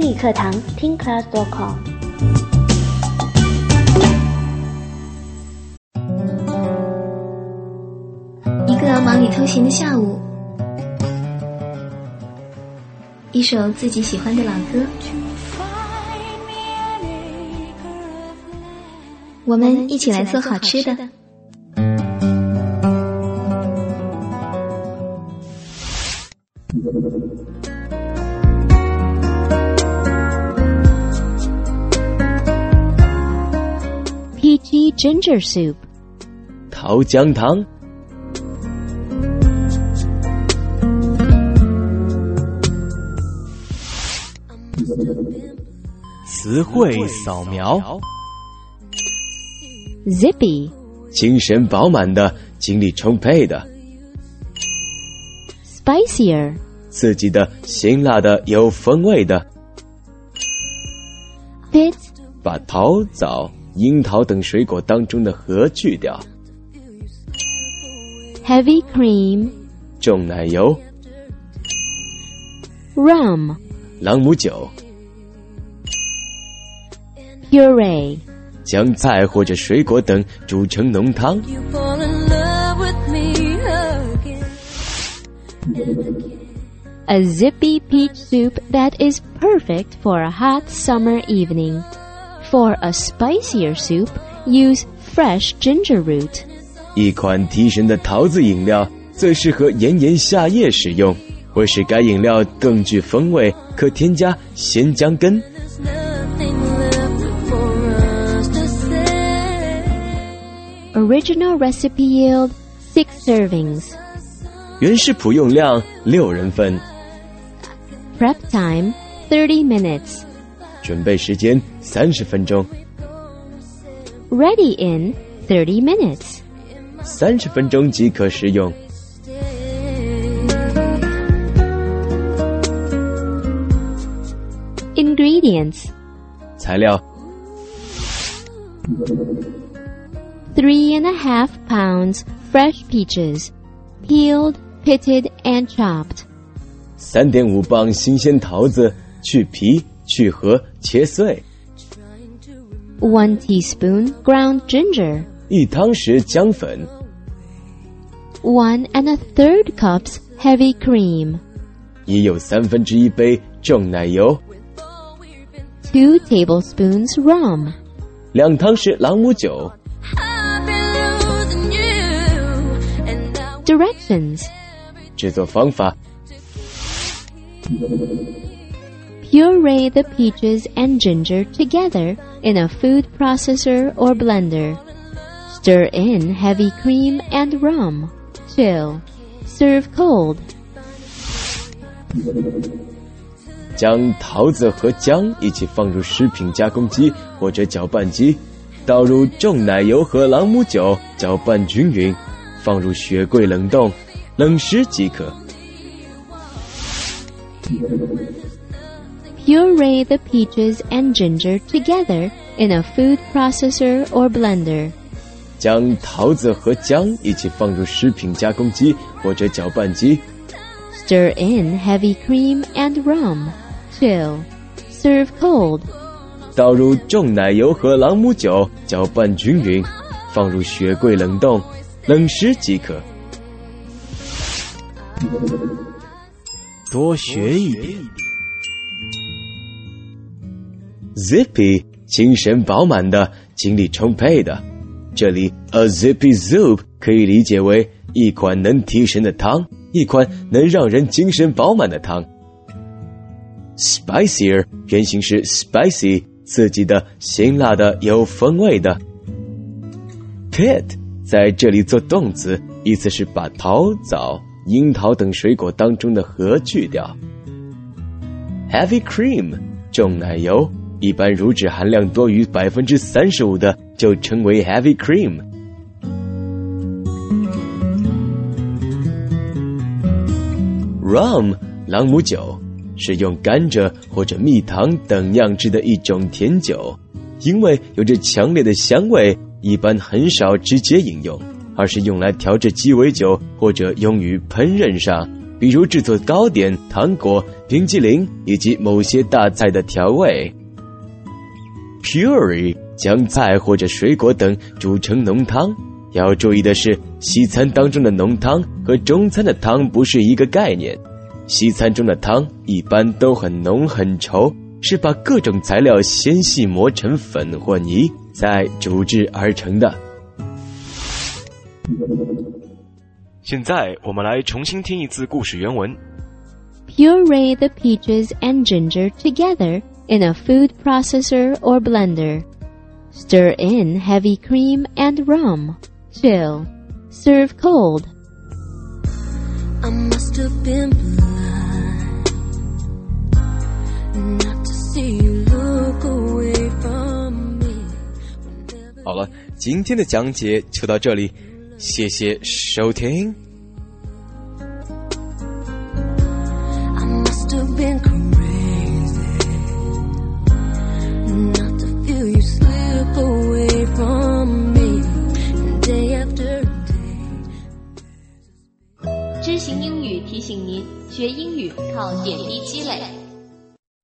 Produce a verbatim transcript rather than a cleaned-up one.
英语课堂听 class 点 com。 一个忙里偷闲的下午，一首自己喜欢的老歌，我们一起来做好吃的。 Peachy ginger soup， 桃姜汤。词汇扫描。 Zippy， 精神饱满的，精力充沛的。 Spicier， 刺激的，辛辣的，有风味的。 Pit， 把桃、枣、樱桃等水果当中的核去掉。 Heavy cream， 重奶油。 Rum， 朗姆酒。 Puree， 将菜或者水果等煮成浓汤。 A zippy peach soup that is perfect for a hot summer evening. For a spicier soup, use fresh ginger root. 一款提神的桃子饮料最适合炎炎夏夜使用，或使该饮料更具风味，可添加鲜姜根。 Original recipe yield six servings. 原食谱用量六人份。 Prep time thirty minutes. 准备时间三十分钟。 Ready in thirty minutes. 三十分钟即可食用。 Ingredients. 材料 Three and a half pounds fresh peaches, peeled, pitted, and chopped. 三点五磅新鲜桃子，去皮、去核、切碎。 One teaspoon ground ginger. 一汤匙姜粉。 One and a third cups heavy cream. 已有三分之一杯重奶油。 Two tablespoons rum. 两汤匙朗姆酒。 Directions. 制作方法 Puree the peaches and ginger together in a food processor or blender. Stir in heavy cream and rum. Chill. Serve cold. 将桃子和姜一起放入食品加工机或者搅拌机，倒入重奶油和朗姆酒，搅拌均匀，放入雪柜冷冻，冷食即可。 Puree the peaches and ginger together in a food processor or blender. 将桃子和姜一起放入食品加工机或者搅拌机。 Stir in heavy cream and rum. Chill. Serve cold. 倒入重奶油和朗姆酒，搅拌均匀，放入雪柜冷冻，冷食即可。多学一点。Zippy， 精神饱满的，精力充沛的。这里 a zippy soup 可以理解为一款能提神的汤，一款能让人精神饱满的汤。Spicier 原型是 spicy， 刺激的，辛辣的，有风味的。Pit 在这里做动词，意思是把桃、枣、樱桃等水果当中的核去掉。Heavy cream 重奶油，一般乳脂含量多于 百分之三十五 的就称为 heavy cream。 Rum 朗姆酒是用甘蔗或者蜜糖等酿制的一种甜酒，因为有着强烈的香味，一般很少直接饮用，而是用来调制鸡尾酒或者用于烹饪上， 比如制作糕点、糖果、冰激凌以及某些大菜的调味。Puree 将菜或者水果等煮成浓汤。要注意的是，西餐当中的浓汤和中餐的汤不是一个概念。西餐中的汤一般都很浓很稠，是把各种材料纤细磨成粉或泥，再煮制而成的。 现在我们来重新听一次故事原文。 Puree the peaches and ginger together in a food processor or blender. Stir in heavy cream and rum. Chill. Serve cold. I must have been blind not to see you look away from me. 好了，今天的讲解就到这里，谢谢收听。 I must have been crazy not to feel you slip away from me day after day. 知行英语提醒您，学英语靠点滴积累。